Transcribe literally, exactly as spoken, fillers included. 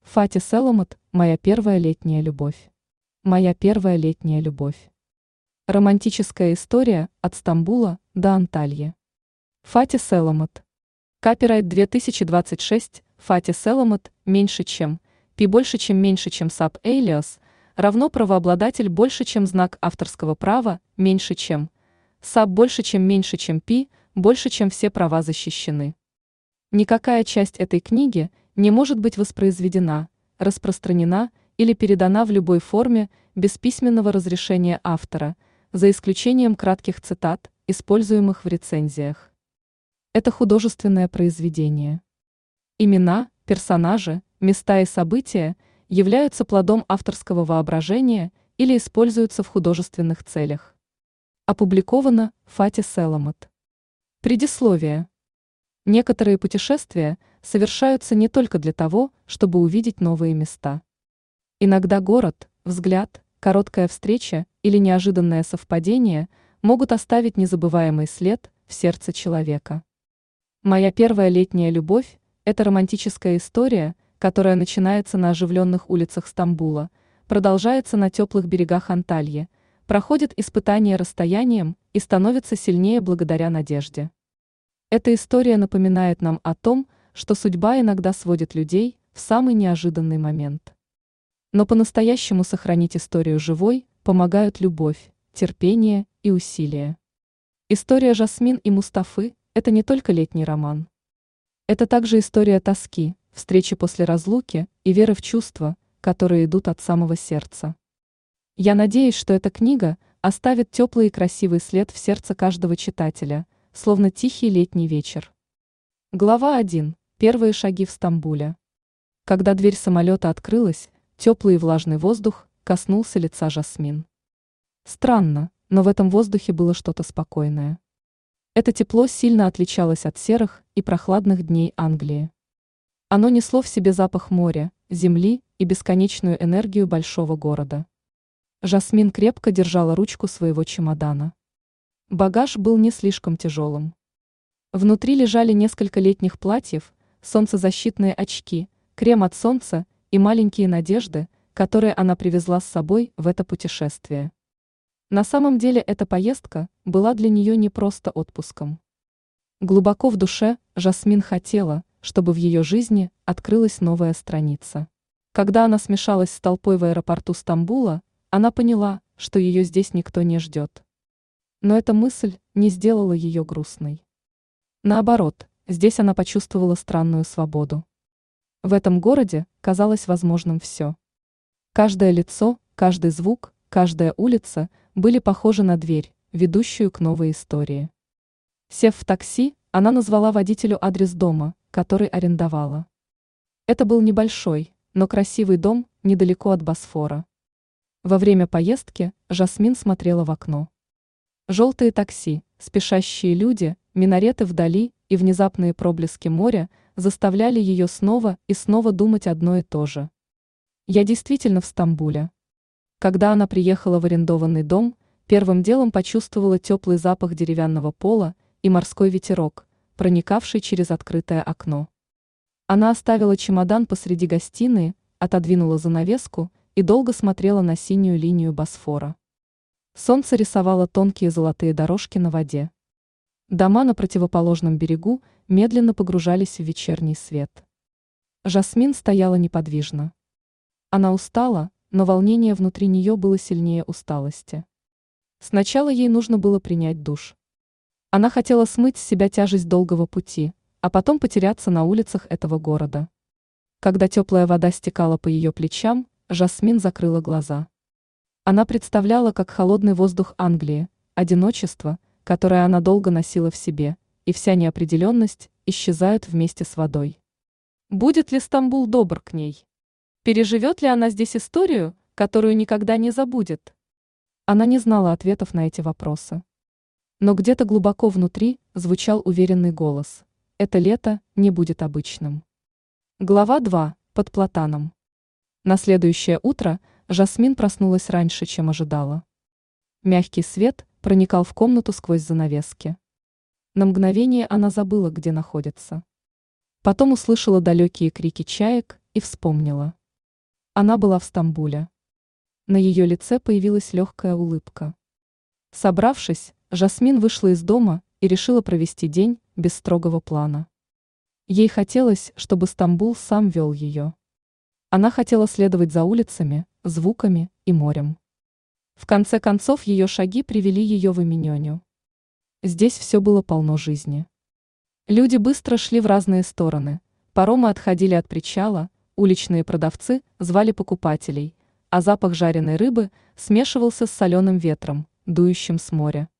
Фати Селомот «Моя первая летняя любовь». Моя первая летняя любовь. Романтическая история от Стамбула до Антальи. Фати Селомот. Копирайт две тысячи двадцать шесть. Фати Селомот меньше чем, пи больше чем меньше чем саб элиас, равно правообладатель больше чем знак авторского права, меньше чем, саб больше чем меньше чем пи, больше чем все права защищены. Никакая часть этой книги не может быть воспроизведена, распространена или передана в любой форме без письменного разрешения автора, за исключением кратких цитат, используемых в рецензиях. Это художественное произведение. Имена, персонажи, места и события являются плодом авторского воображения или используются в художественных целях. Опубликовано Фати Селомот. Предисловие. Некоторые путешествия совершаются не только для того, чтобы увидеть новые места. Иногда город, взгляд, короткая встреча или неожиданное совпадение могут оставить незабываемый след в сердце человека. «Моя первая летняя любовь» – это романтическая история, которая начинается на оживленных улицах Стамбула, продолжается на теплых берегах Антальи, проходит испытания расстоянием и становится сильнее благодаря надежде. Эта история напоминает нам о том, что судьба иногда сводит людей в самый неожиданный момент. Но по-настоящему сохранить историю живой помогают любовь, терпение и усилия. История Жасмин и Мустафы – это не только летний роман. Это также история тоски, встречи после разлуки и веры в чувства, которые идут от самого сердца. Я надеюсь, что эта книга оставит теплый и красивый след в сердце каждого читателя, словно тихий летний вечер. Глава один. Первые шаги в Стамбуле. Когда дверь самолета открылась, теплый и влажный воздух коснулся лица Жасмин. Странно, но в этом воздухе было что-то спокойное. Это тепло сильно отличалось от серых и прохладных дней Англии. Оно несло в себе запах моря, земли и бесконечную энергию большого города. Жасмин крепко держала ручку своего чемодана. Багаж был не слишком тяжелым. Внутри лежали несколько летних платьев, солнцезащитные очки, крем от солнца и маленькие надежды, которые она привезла с собой в это путешествие. На самом деле эта поездка была для нее не просто отпуском. Глубоко в душе Жасмин хотела, чтобы в ее жизни открылась новая страница. Когда она смешалась с толпой в аэропорту Стамбула, она поняла, что ее здесь никто не ждет. Но эта мысль не сделала ее грустной. Наоборот, здесь она почувствовала странную свободу. В этом городе казалось возможным все. Каждое лицо, каждый звук, каждая улица были похожи на дверь, ведущую к новой истории. Сев в такси, она назвала водителю адрес дома, который арендовала. Это был небольшой, но красивый дом недалеко от Босфора. Во время поездки Жасмин смотрела в окно. Желтые такси, спешащие люди, минареты вдали и внезапные проблески моря заставляли ее снова и снова думать одно и то же. Я действительно в Стамбуле. Когда она приехала в арендованный дом, первым делом почувствовала теплый запах деревянного пола и морской ветерок, проникавший через открытое окно. Она оставила чемодан посреди гостиной, отодвинула занавеску и долго смотрела на синюю линию Босфора. Солнце рисовало тонкие золотые дорожки на воде. Дома на противоположном берегу медленно погружались в вечерний свет. Жасмин стояла неподвижно. Она устала, но волнение внутри нее было сильнее усталости. Сначала ей нужно было принять душ. Она хотела смыть с себя тяжесть долгого пути, а потом потеряться на улицах этого города. Когда теплая вода стекала по ее плечам, Жасмин закрыла глаза. Она представляла, как холодный воздух Англии, одиночество, которое она долго носила в себе, и вся неопределенность исчезают вместе с водой. Будет ли Стамбул добр к ней? Переживет ли она здесь историю, которую никогда не забудет? Она не знала ответов на эти вопросы. Но где-то глубоко внутри звучал уверенный голос. Это лето не будет обычным. Глава два. Под платаном. На следующее утро Жасмин проснулась раньше, чем ожидала. Мягкий свет проникал в комнату сквозь занавески. На мгновение она забыла, где находится. Потом услышала далекие крики чаек и и вспомнила. Она была в Стамбуле. На ее лице появилась легкая улыбка. Собравшись, Жасмин вышла из дома и решила провести день без строгого плана. Ей хотелось, чтобы Стамбул сам вел ее. Она хотела следовать за улицами, звуками и морем. В конце концов ее шаги привели ее в Эминёню. Здесь все было полно жизни. Люди быстро шли в разные стороны, паромы отходили от причала, уличные продавцы звали покупателей, а запах жареной рыбы смешивался с соленым ветром, дующим с моря.